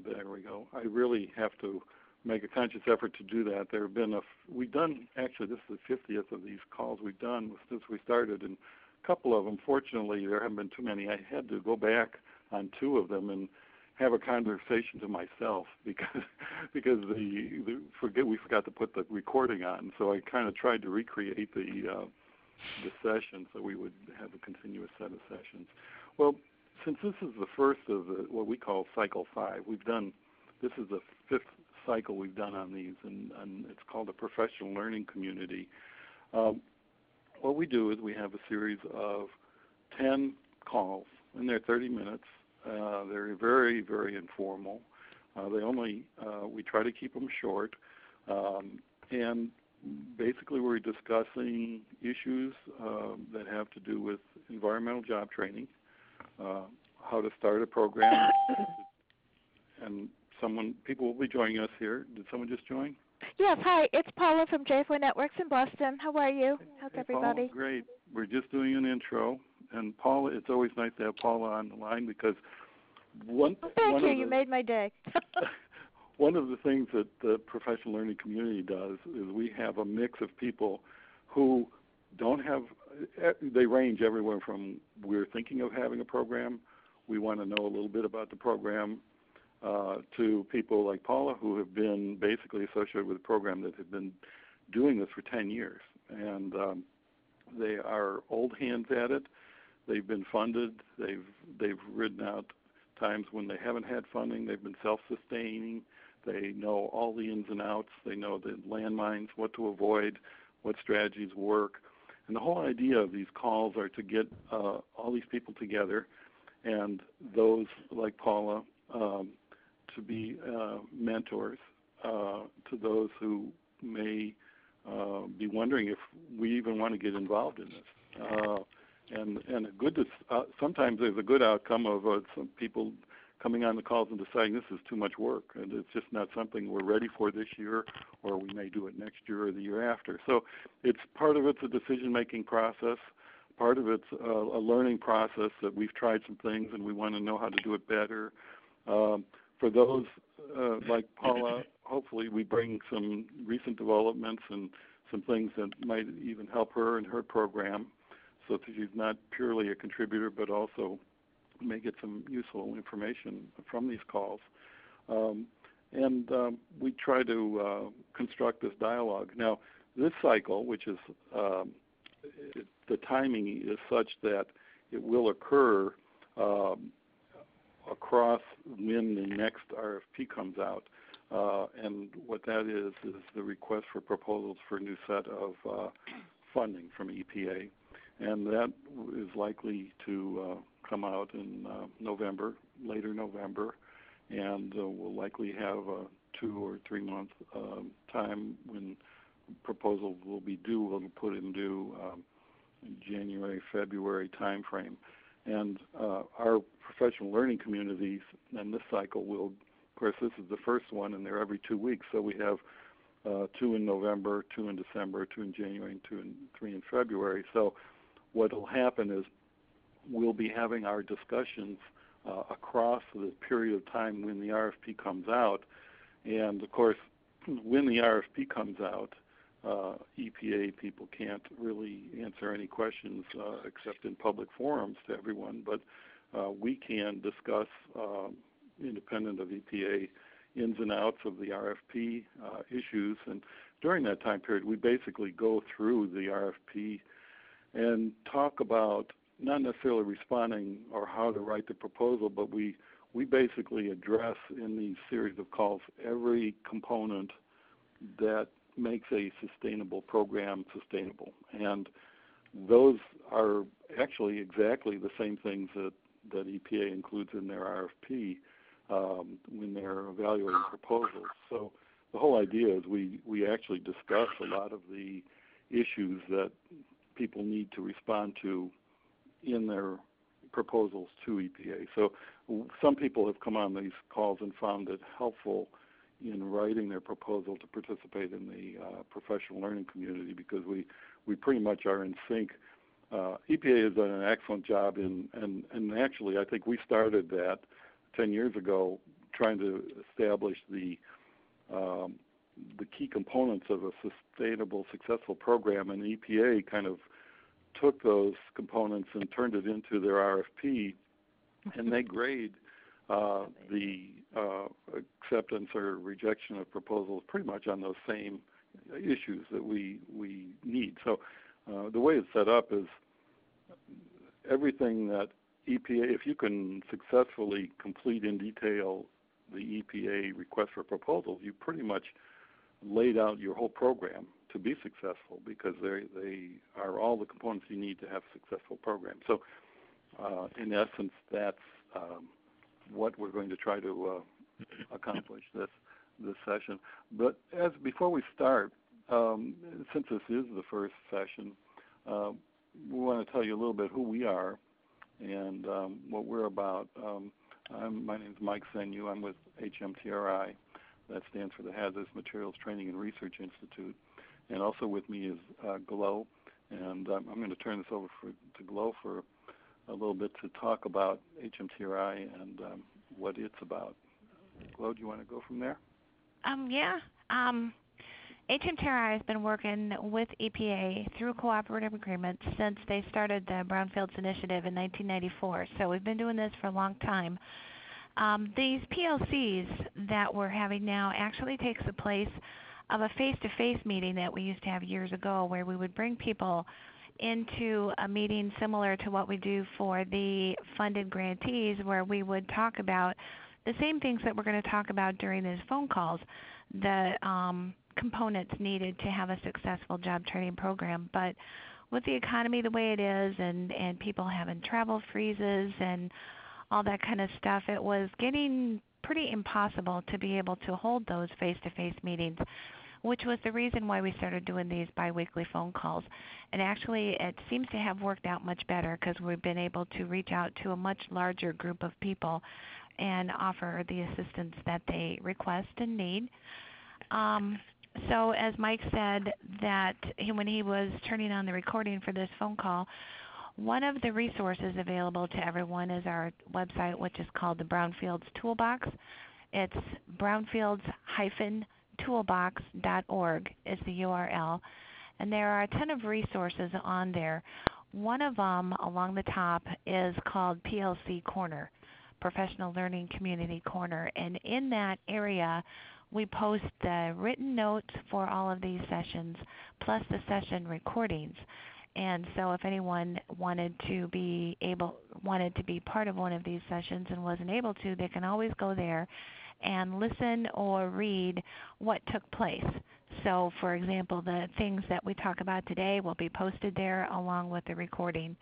there we go. I really have to make a conscious effort to do that. There have been we've done, actually this is the 50th of these calls we've done since we started, and a couple of them, fortunately, there haven't been too many. I had to go back on 2 of them and have a conversation to myself because we forgot to put the recording on. So I kind of tried to recreate the session so we would have a continuous set of sessions. Well, since this is the first of what we call cycle 5, this is the 5th cycle we've done on these, and it's called a professional learning community. What we do is we have a series of 10 calls, and they're 30 minutes. They're very, very informal. We try to keep them short, and basically we're discussing issues that have to do with environmental job training, how to start a program, and people will be joining us here. Did someone just join? Yes, hi, it's Paula from J4 Networks in Boston. How are you? How's everybody? Paula, great. We're just doing an intro, and Paula, it's always nice to have Paula on the line because Thank you. You made my day. One of the things that the professional learning community does is we have a mix of people who they range everywhere from we're thinking of having a program, we want to know a little bit about the program, to people like Paula who have been basically associated with a program that have been doing this for 10 years. And they are old hands at it. They've been funded. They've ridden out times when they haven't had funding. They've been self-sustaining. They know all the ins and outs. They know the landmines, what to avoid, what strategies work. And the whole idea of these calls are to get all these people together and those like Paula to be mentors to those who may be wondering if we even want to get involved in this. And sometimes there's a good outcome of some people coming on the calls and deciding this is too much work and it's just not something we're ready for this year, or we may do it next year or the year after. So part of it's a decision-making process. Part of it's a learning process that we've tried some things and we want to know how to do it better. For those like Paula, hopefully we bring some recent developments and some things that might even help her in her program, so that she's not purely a contributor, but also may get some useful information from these calls. And we try to construct this dialogue. Now, this cycle, which is the timing is such that it will occur across when the next RFP comes out. And what that is the request for proposals for a new set of funding from EPA. And that is likely to come out in November, later November, and we'll likely have a 2 or 3 month time when proposals will be due. We'll put in due January, February timeframe. And our professional learning communities and this cycle will, of course, this is the first one, and they're every 2 weeks. So we have 2 in November, 2 in December, 2 in January, and 2 and 3 in February. So what will happen is we'll be having our discussions across the period of time when the RFP comes out. And, of course, when the RFP comes out, EPA people can't really answer any questions except in public forums to everyone, but we can discuss, independent of EPA, ins and outs of the RFP issues. And during that time period, we basically go through the RFP and talk about not necessarily responding or how to write the proposal, but we basically address in these series of calls every component that makes a sustainable program sustainable. And those are actually exactly the same things that EPA includes in their RFP when they're evaluating proposals. So the whole idea is we actually discuss a lot of the issues that people need to respond to in their proposals to EPA. So some people have come on these calls and found it helpful in writing their proposal to participate in the professional learning community because we pretty much are in sync. EPA has done an excellent job and actually I think we started that 10 years ago trying to establish the key components of a sustainable, successful program, and the EPA kind of took those components and turned it into their RFP, and they grade the acceptance or rejection of proposals pretty much on those same issues that we need. So the way it's set up is everything that EPA, if you can successfully complete in detail the EPA request for proposals, you pretty much laid out your whole program to be successful, because they are all the components you need to have a successful program. So in essence, that's what we're going to try to accomplish this session. But before we start, since this is the first session, we want to tell you a little bit who we are and what we're about. My name is Mike Senyu. I'm with HMTRI. That stands for the Hazardous Materials Training and Research Institute. And also with me is Glo. And I'm going to turn this over to Glo for a little bit to talk about HMTRI and what it's about. Glo, do you want to go from there? Yeah. HMTRI has been working with EPA through cooperative agreements since they started the Brownfields Initiative in 1994. So we've been doing this for a long time. These PLCs that we're having now actually takes the place of a face-to-face meeting that we used to have years ago, where we would bring people into a meeting similar to what we do for the funded grantees, where we would talk about the same things that we're going to talk about during these phone calls, the components needed to have a successful job training program. But with the economy the way it is, and people having travel freezes and all that kind of stuff, it was getting pretty impossible to be able to hold those face-to-face meetings, which was the reason why we started doing these biweekly phone calls. And actually, it seems to have worked out much better, because we've been able to reach out to a much larger group of people and offer the assistance that they request and need. So as Mike said, that when he was turning on the recording for this phone call, one of the resources available to everyone is our website, which is called the Brownfields Toolbox. It's brownfields-toolbox.org is the URL. And there are a ton of resources on there. One of them along the top is called PLC Corner, Professional Learning Community Corner. And in that area, we post the written notes for all of these sessions, plus the session recordings. And so if anyone wanted to be part of one of these sessions and wasn't able to, they can always go there and listen or read what took place. So for example, the things that we talk about today will be posted there along with the recording.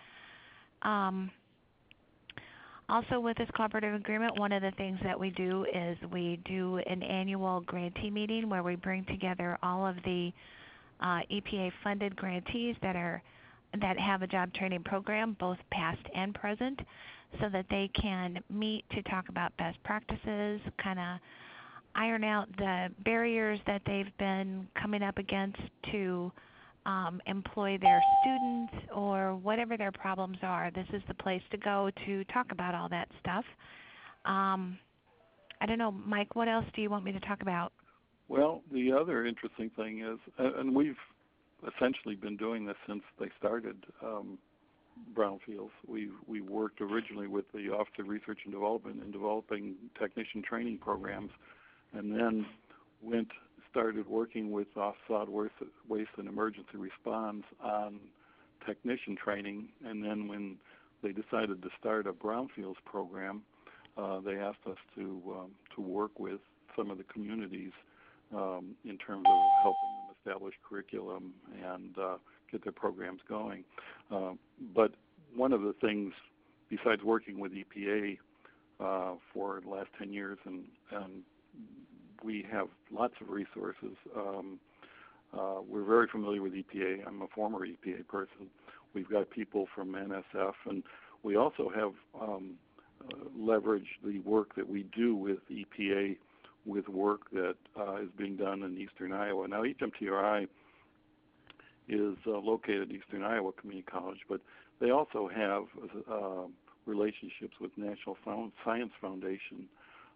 Also with this cooperative agreement, one of the things that we do is we do an annual grantee meeting where we bring together all of the EPA-funded grantees that have a job training program, both past and present, so that they can meet to talk about best practices, kind of iron out the barriers that they've been coming up against to employ their students, or whatever their problems are. This is the place to go to talk about all that stuff. I don't know, Mike, what else do you want me to talk about? Well, the other interesting thing is, and we've essentially been doing this since they started Brownfields. We worked originally with the Office of Research and Development in developing technician training programs, and then started working with off-sod waste and emergency response on technician training. And then when they decided to start a Brownfields program, they asked us to work with some of the communities in terms of helping them establish curriculum and get their programs going. But one of the things, besides working with EPA for the last 10 years, and we have lots of resources. We're very familiar with EPA. I'm a former EPA person. We've got people from NSF, and we also have leveraged the work that we do with EPA with work that is being done in eastern Iowa. Now, HMTRI is located at Eastern Iowa Community College, but they also have relationships with National Science Foundation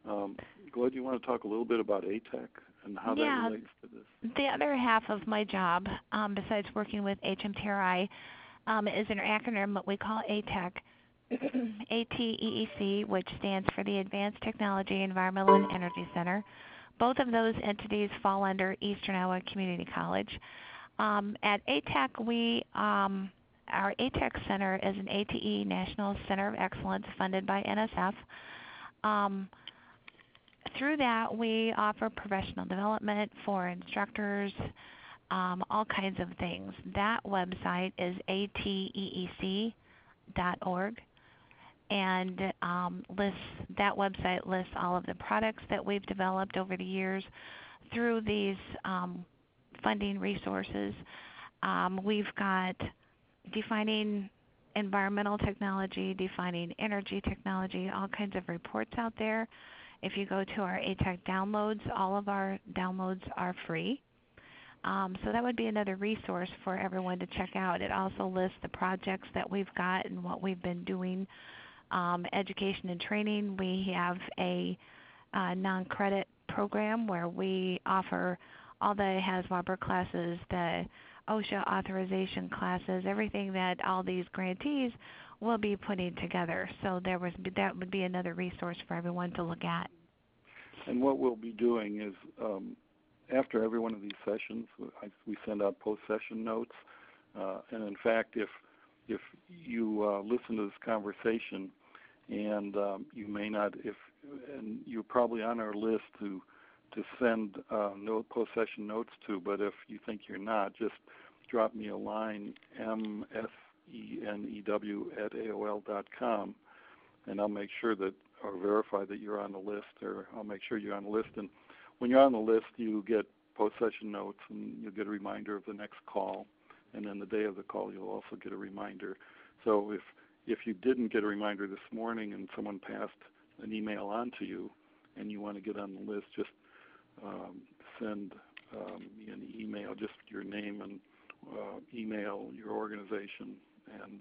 Glenn, do you want to talk a little bit about ATEC and how that relates to this? The other half of my job, besides working with HMTRI, is an acronym that we call ATEC, ATEEC, which stands for the Advanced Technology, Environmental, and Energy Center. Both of those entities fall under Eastern Iowa Community College. At ATEC, our ATEC Center is an ATE National Center of Excellence funded by NSF. Through that, we offer professional development for instructors, all kinds of things. That website is ateec.org, and that website lists all of the products that we've developed over the years through these funding resources. We've got defining environmental technology, defining energy technology, all kinds of reports out there. If you go to our ATEC downloads, all of our downloads are free. So that would be another resource for everyone to check out. It also lists the projects that we've got and what we've been doing. Education and training, we have a non-credit program where we offer all the HAZWOBR classes, the OSHA authorization classes, everything that all these grantees will be putting together. So that would be another resource for everyone to look at. And what we'll be doing is after every one of these sessions, we send out post-session notes. And in fact, if you listen to this conversation and you may not, and you're probably on our list to send post-session notes to, but if you think you're not, just drop me a line, msenew@aol.com, and I'll make sure that, or verify that you're on the list, or I'll make sure you're on the list. And when you're on the list, you get post-session notes, and you'll get a reminder of the next call. And then the day of the call, you'll also get a reminder. So if you didn't get a reminder this morning and someone passed an email on to you and you want to get on the list, just send me an email, just your name and email your organization, and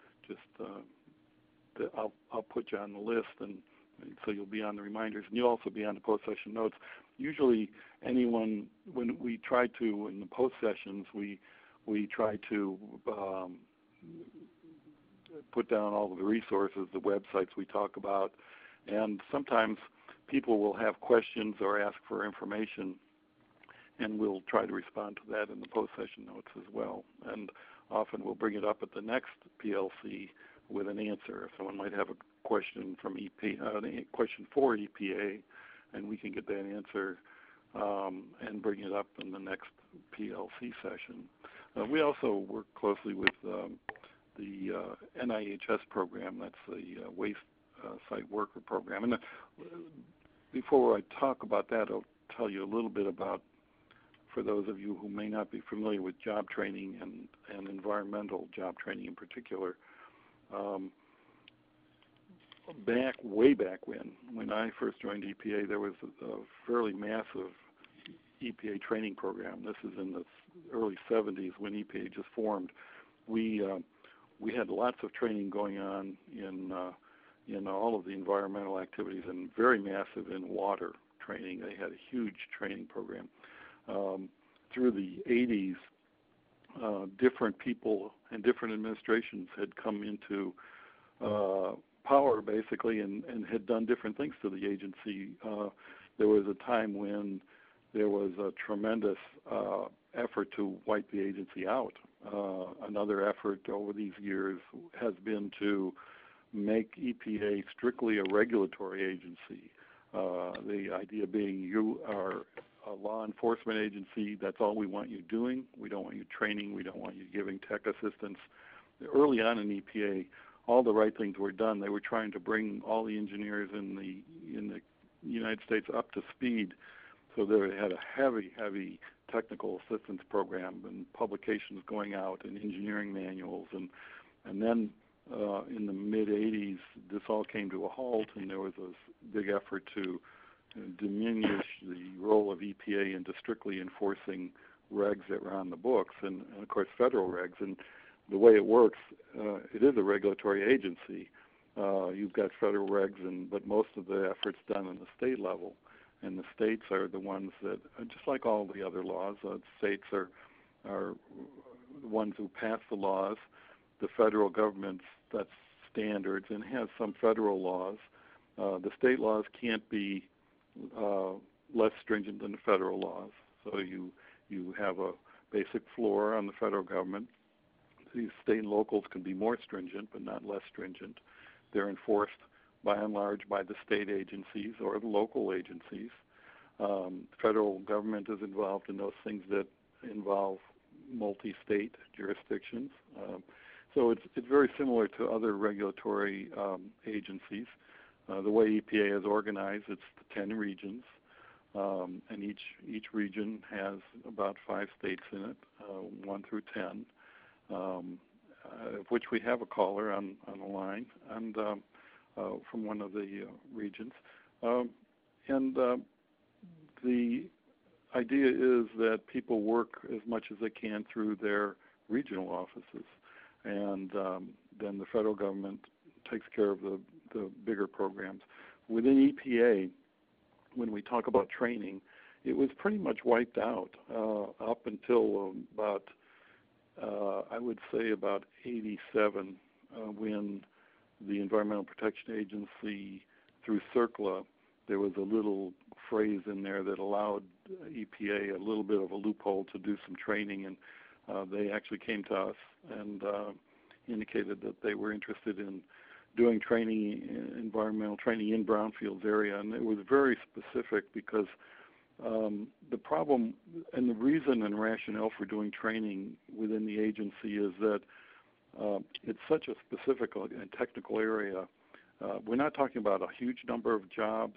I'll put you on the list, and so you'll be on the reminders, and you'll also be on the post-session notes. Usually when we try to, in the post-sessions, we try to put down all of the resources, the websites we talk about, and sometimes people will have questions or ask for information, and we'll try to respond to that in the post-session notes as well. And often we'll bring it up at the next PLC with an answer. Someone might have a question from question for EPA, and we can get that answer and bring it up in the next PLC session. We also work closely with the NIHS program. That's the Waste Site Worker Program. And before I talk about that, I'll tell you a little bit about, for those of you who may not be familiar with job training and environmental job training in particular. Way back when I first joined EPA, there was a fairly massive EPA training program. This is in the early 70s when EPA just formed. We had lots of training going on in all of the environmental activities, and very massive in water training. They had a huge training program. Through the 80s, different people and different administrations had come into power, basically, and had done different things to the agency. There was a time when there was a tremendous effort to wipe the agency out. Another effort over these years has been to make EPA strictly a regulatory agency. The idea being, you are a law enforcement agency. That's all we want you doing. We don't want you training. We don't want you giving tech assistance. Early on in EPA, all the right things were done. They were trying to bring all the engineers in the United States up to speed. So they had a heavy technical assistance program and publications going out and engineering manuals. And then in the mid-'80s, this all came to a halt, and there was a big effort to diminish the role of EPA into strictly enforcing regs that were on the books, and of course federal regs. And the way it works, it is a regulatory agency, You've got federal regs, but most of the effort's done on the state level. And the states are the ones that, just like all the other laws, states are the ones who pass the laws. The federal government sets standards and has some federal laws. The state laws can't be less stringent than the federal laws. So you have a basic floor on the federal government. These state and locals can be more stringent, but not less stringent. They're enforced by and large by the state agencies or the local agencies. Federal government is involved in those things that involve multi-state jurisdictions. So it's very similar to other regulatory agencies. The way EPA is organized, it's the 10 regions, and each region has about 5 states in it, 1 through 10, of which we have a caller on the line, and from one of the regions. The idea is that people work as much as they can through their regional offices, and then the federal government takes care of the bigger programs. Within EPA, when we talk about training, it was pretty much wiped out up until about, I would say about 87, when the Environmental Protection Agency, through CERCLA, there was a little phrase in there that allowed EPA a little bit of a loophole to do some training, and they actually came to us and indicated that they were interested in doing training, environmental training in brownfields area, and it was very specific because the problem and the reason and rationale for doing training within the agency is that it's such a specific and technical area. We're not talking about a huge number of jobs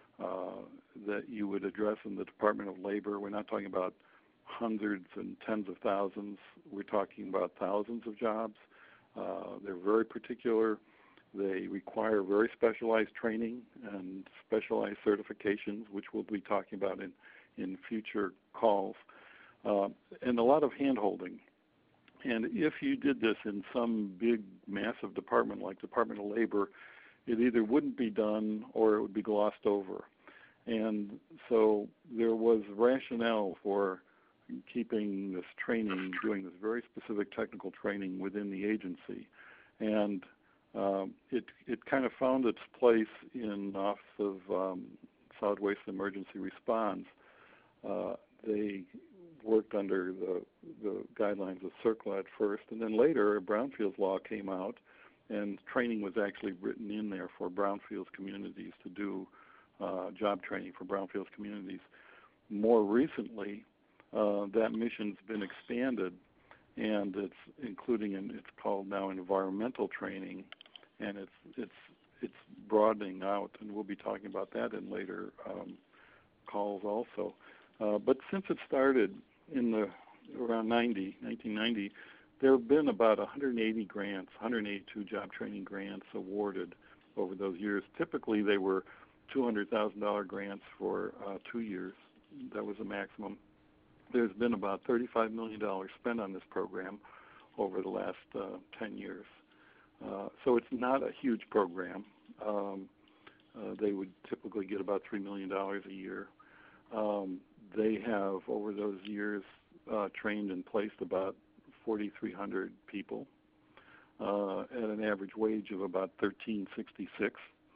that you would address in the Department of Labor. We're not talking about hundreds and tens of thousands. We're talking about thousands of jobs. They're very particular. They require very specialized training and specialized certifications, which we'll be talking about in future calls, and a lot of hand-holding. And if you did this in some big, massive department like Department of Labor, it either wouldn't be done or it would be glossed over. And so there was rationale for keeping this training, doing this very specific technical training within the agency. And it kind of found its place in the Office of Solid Waste Emergency Response. They worked under the guidelines of CERCLA at first, and then later a brownfields law came out, and training was actually written in there for brownfields communities to do job training for brownfields communities. More recently, that mission's been expanded, and it's including it's called now environmental training, and it's broadening out, and we'll be talking about that in later calls also. But since it started in around 1990, there have been about 180 grants, 182 job training grants awarded over those years. Typically, they were $200,000 grants for 2 years. That was the maximum. There's been about $35 million spent on this program over the last 10 years. So it's not a huge program. They would typically get about $3 million a year. They have, over those years, trained and placed about 4,300 people at an average wage of about $13.66.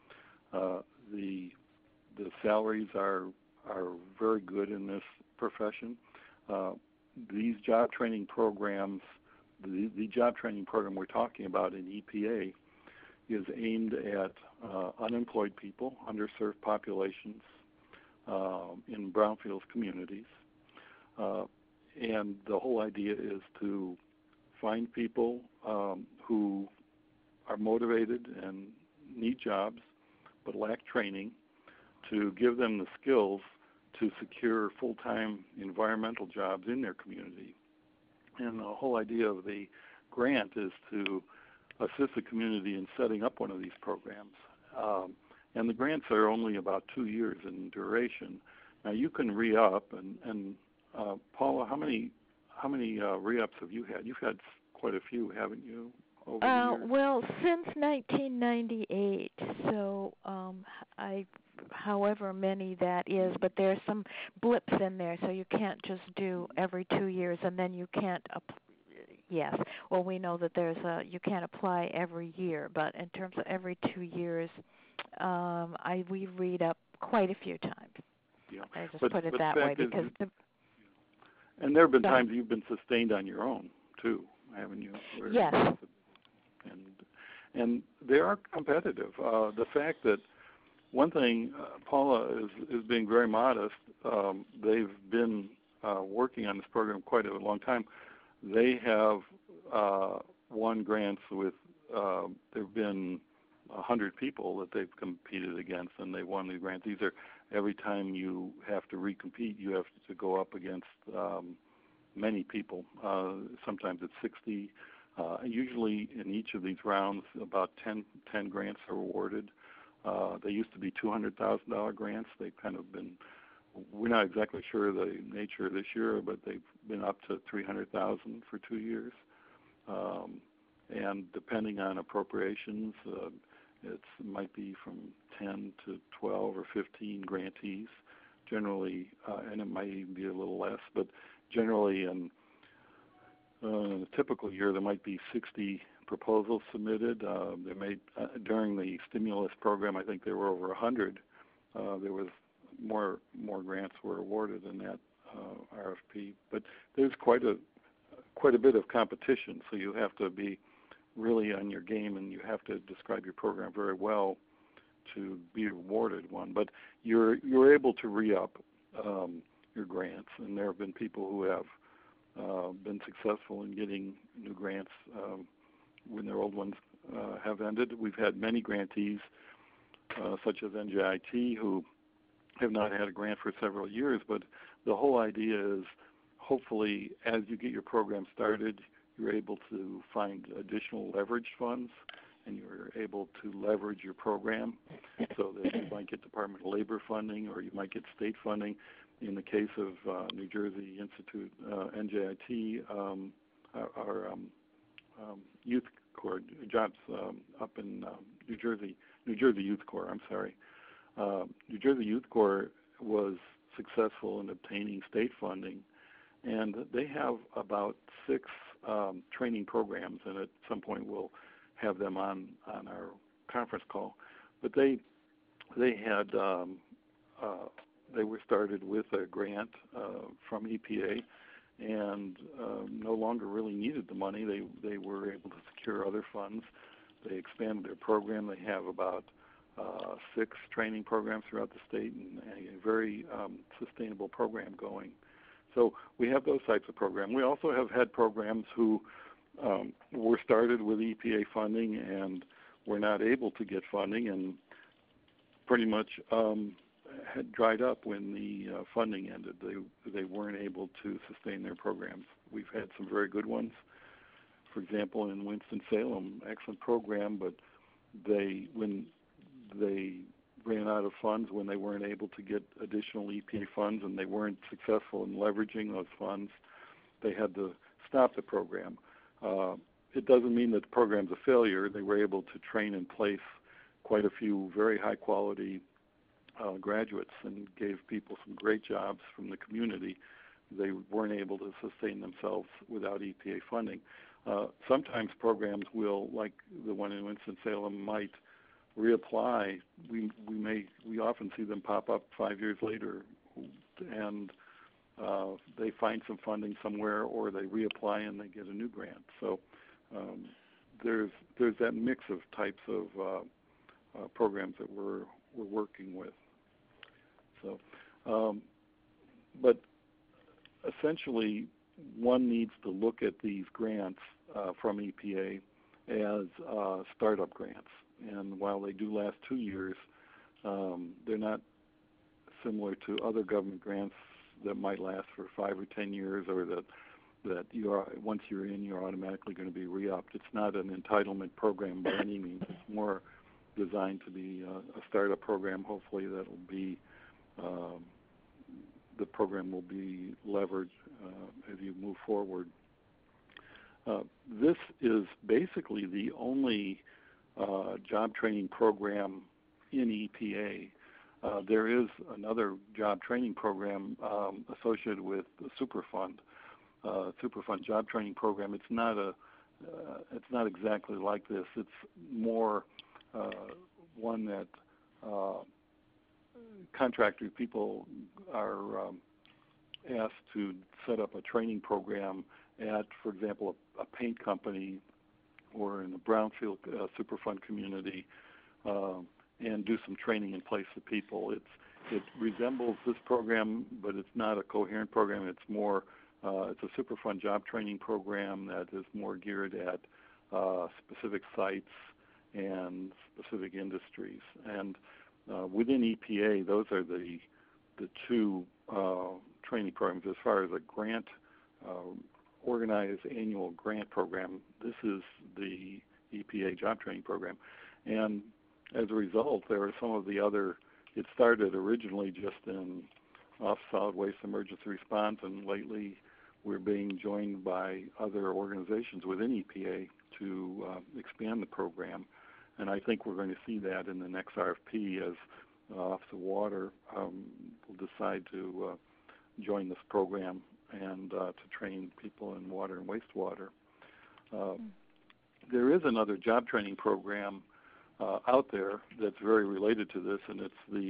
The salaries are very good in this profession. These job training programs, the job training program we're talking about in EPA is aimed at unemployed people, underserved populations in brownfields communities. And the whole idea is to find people who are motivated and need jobs but lack training, to give them the skills to secure full-time environmental jobs in their community. And the whole idea of the grant is to assist the community in setting up one of these programs. And the grants are only about 2 years in duration. Now you can re-up, and Paula, how many re-ups have you had? You've had quite a few, haven't you? over the years? Well, since 1998, so however many that is, but there's some blips in there, so you can't just do every 2 years, and then you can't. Yes, well, we know that you can't apply every year, but in terms of every 2 years, we read up quite a few times. Yeah. I just put it that way because. And there have been times you've been sustained on your own too, haven't you? Yes. And they are competitive. The fact that one thing, Paula is being very modest. They've been working on this program quite a long time. They have won grants with. There have been 100 people that they've competed against, and they won the grants. These are every time you have to recompete, you have to go up against many people. Sometimes it's 60. Usually in each of these rounds, about 10 grants are awarded. They used to be $200,000 grants. They've kind of been, we're not exactly sure the nature this year, but they've been up to $300,000 for 2 years. And depending on appropriations, it might be from 10 to 12 or 15 grantees, generally, and it might even be a little less, but generally in a typical year there might be 60 proposals submitted. There may during the stimulus program, I think there were over 100. There was more grants were awarded in that RFP, but there's quite a bit of competition, so you have to be really on your game, and you have to describe your program very well to be awarded one. But you're able to re-up your grants, and there have been people who have been successful in getting new grants when their old ones have ended. We've had many grantees, such as NJIT, who have not had a grant for several years, but the whole idea is hopefully as you get your program started, you're able to find additional leveraged funds, and you're able to leverage your program so that you might get Department of Labor funding, or you might get state funding. In the case of New Jersey Institute, NJIT, our Youth Corps, jobs up in New Jersey Youth Corps, New Jersey Youth Corps was successful in obtaining state funding, and they have about 6 training programs, and at some point we'll have them on our conference call. But they had they were started with a grant from EPA, and no longer really needed the money. They were able to secure other funds. They expanded their program. They have about 6 training programs throughout the state, and a very sustainable program going. So we have those types of programs. We also have had programs who were started with EPA funding and were not able to get funding, and pretty much had dried up when the funding ended. They weren't able to sustain their programs. We've had some very good ones. For example, in Winston-Salem, excellent program, but when they ran out of funds, when they weren't able to get additional EPA funds and they weren't successful in leveraging those funds, they had to stop the program. It doesn't mean that the program's a failure. They were able to train and place quite a few very high-quality graduates and gave people some great jobs from the community. They weren't able to sustain themselves without EPA funding. Sometimes programs will, like the one in Winston-Salem, might reapply. We often see them pop up 5 years later, and they find some funding somewhere, or they reapply and they get a new grant. So there's that mix of types of programs that we're working with. So, but essentially, one needs to look at these grants from EPA as startup grants. And while they do last 2 years, they're not similar to other government grants that might last for 5 or 10 years, or that you are, once you're in, you're automatically going to be re-upped. It's not an entitlement program by any means. It's more designed to be a startup program. Hopefully that will be, the program will be leveraged as you move forward. This is basically the only job training program in EPA. There is another job training program associated with the Superfund job training program. It's not exactly like this. It's more one that contractor people are asked to set up a training program at, for example, a paint company or in a brownfield Superfund community, and do some training and place the people. It resembles this program, but it's not a coherent program. It's more it's a Superfund job training program that is more geared at specific sites and specific industries. And within EPA, those are the two training programs. As far as a grant, organized annual grant program, this is the EPA job training program. And as a result, there are some of the other, it started originally just in solid waste emergency response, and lately we're being joined by other organizations within EPA to expand the program. And I think we're going to see that in the next RFP as Office of Water will decide to join this program and to train people in water and wastewater. There is another job training program out there that's very related to this, and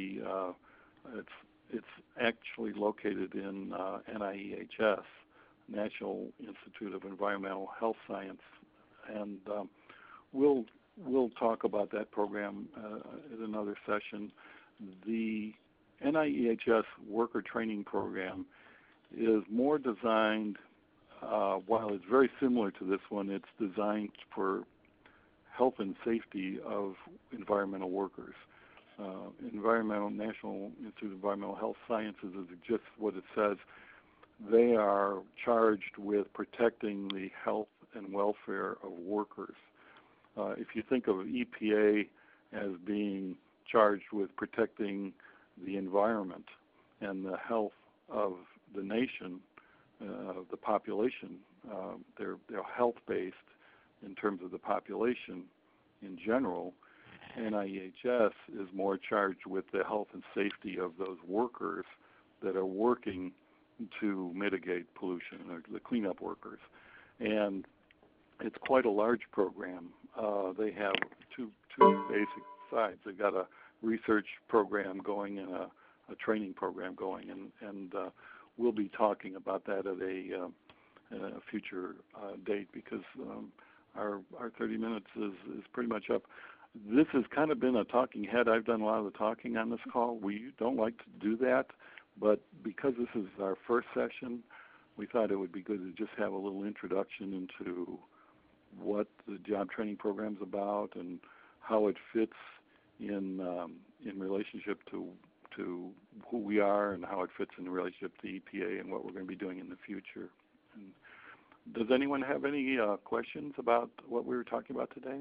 it's actually located in NIEHS, National Institute of Environmental Health Science, and we'll talk about that program in another session. The NIEHS Worker Training Program is more designed, while it's very similar to this one, it's designed for health and safety of environmental workers. National Institute of Environmental Health Sciences is just what it says. They are charged with protecting the health and welfare of workers. If you think of EPA as being charged with protecting the environment and the health of the nation, the population, they're health-based in terms of the population in general. NIEHS is more charged with the health and safety of those workers that are working to mitigate pollution, or the cleanup workers. And it's quite a large program. They have two basic sides. They've got a research program going and a training program going, and we'll be talking about that at a future date, because our 30 minutes is pretty much up. This has kind of been a talking head. I've done a lot of the talking on this call. We don't like to do that, but because this is our first session, we thought it would be good to just have a little introduction into what the job training program's about and how it fits in relationship to who we are, and how it fits in relationship to EPA and what we're going to be doing in the future. And does anyone have any questions about what we were talking about today?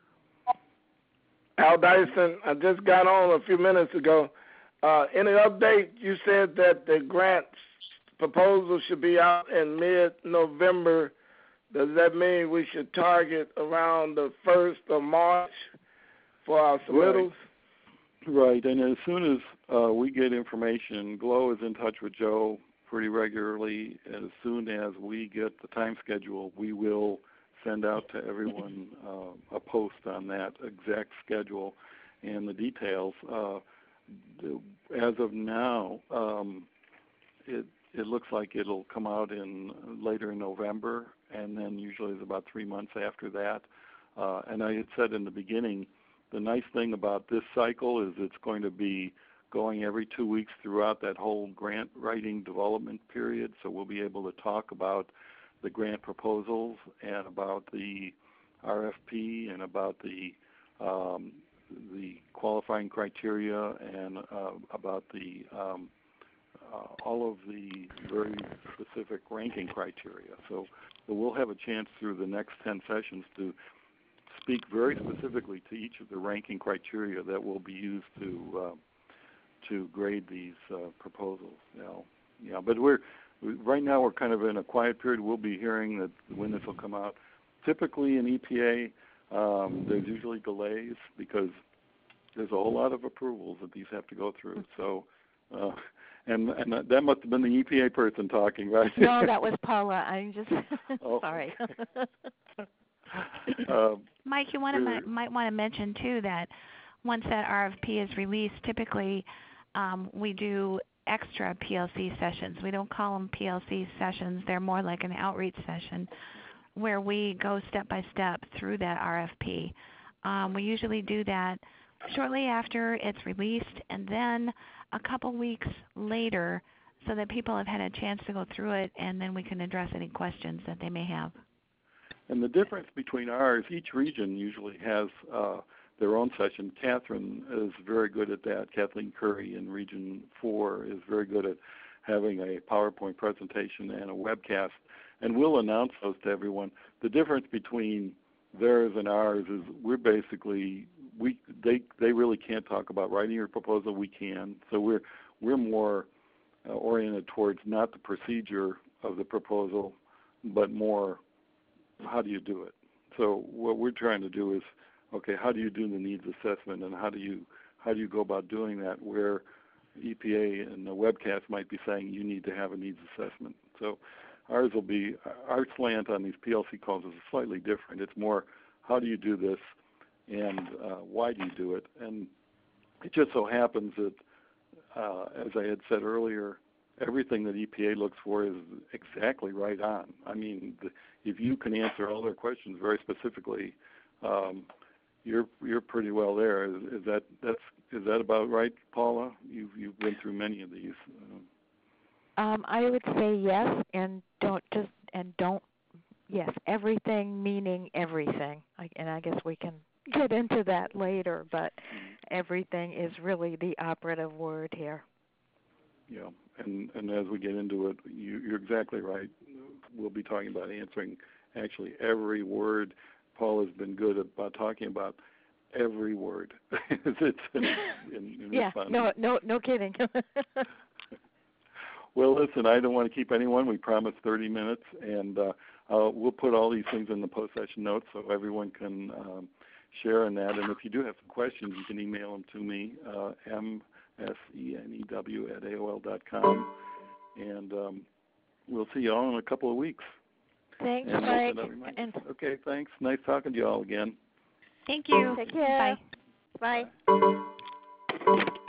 Al Dyson, I just got on a few minutes ago. Any update? You said that the grant proposal should be out in mid-November. Does that mean we should target around the 1st of March for our submittals? Right, and as soon as we get information, GLOW is in touch with Joe pretty regularly. As soon as we get the time schedule, we will send out to everyone a post on that exact schedule and the details. As of now, it looks like it'll come out later in November, and then usually it's about 3 months after that. And I had said in the beginning, the nice thing about this cycle is it's going to be going every 2 weeks throughout that whole grant writing development period, so we'll be able to talk about the grant proposals and about the RFP and about the qualifying criteria and about the all of the very specific ranking criteria. So we'll have a chance through the next 10 sessions to speak very specifically to each of the ranking criteria that will be used to grade these proposals. But right now we're kind of in a quiet period. We'll be hearing that when this will come out. Typically in EPA, there's usually delays because there's a whole lot of approvals that these have to go through. So, and that must have been the EPA person talking, right? No, that was Paula. I'm just Oh, sorry. Mike, you might want to mention too that once that RFP is released, typically we do extra PLC sessions. We don't call them PLC sessions. They're more like an outreach session where we go step by step through that RFP. We usually do that shortly after it's released and then a couple weeks later so that people have had a chance to go through it and then we can address any questions that they may have. And the difference between ours, each region usually has their own session. Catherine is very good at that. Kathleen Curry in Region 4 is very good at having a PowerPoint presentation and a webcast, and we'll announce those to everyone. The difference between theirs and ours is we're basically they really can't talk about writing your proposal. We can, so we're more oriented towards not the procedure of the proposal, but more how do you do it. So what we're trying to do is, okay, how do you do the needs assessment, and how do you go about doing that? Where EPA and the webcast might be saying you need to have a needs assessment. So ours will be, our slant on these PLC calls is slightly different. It's more how do you do this and why do you do it? And it just so happens that, as I had said earlier, everything that EPA looks for is exactly right on. I mean, if you can answer all their questions very specifically, you're pretty well there. Is that about right, Paula? You've been through many of these. I would say yes, and yes, everything meaning everything. And I guess we can get into that later, but everything is really the operative word here. Yeah, and as we get into it, you're exactly right. We'll be talking about answering actually every word. Paul has been good about talking about every word. It's in yeah, no kidding. Well, listen, I don't want to keep anyone. We promised 30 minutes, and we'll put all these things in the post-session notes so everyone can share in that. And if you do have some questions, you can email them to me, msenew@aol.com, and we'll see you all in a couple of weeks. Thanks, and Mike. Okay, thanks. Nice talking to you all again. Thank you. Take care. Bye. Bye.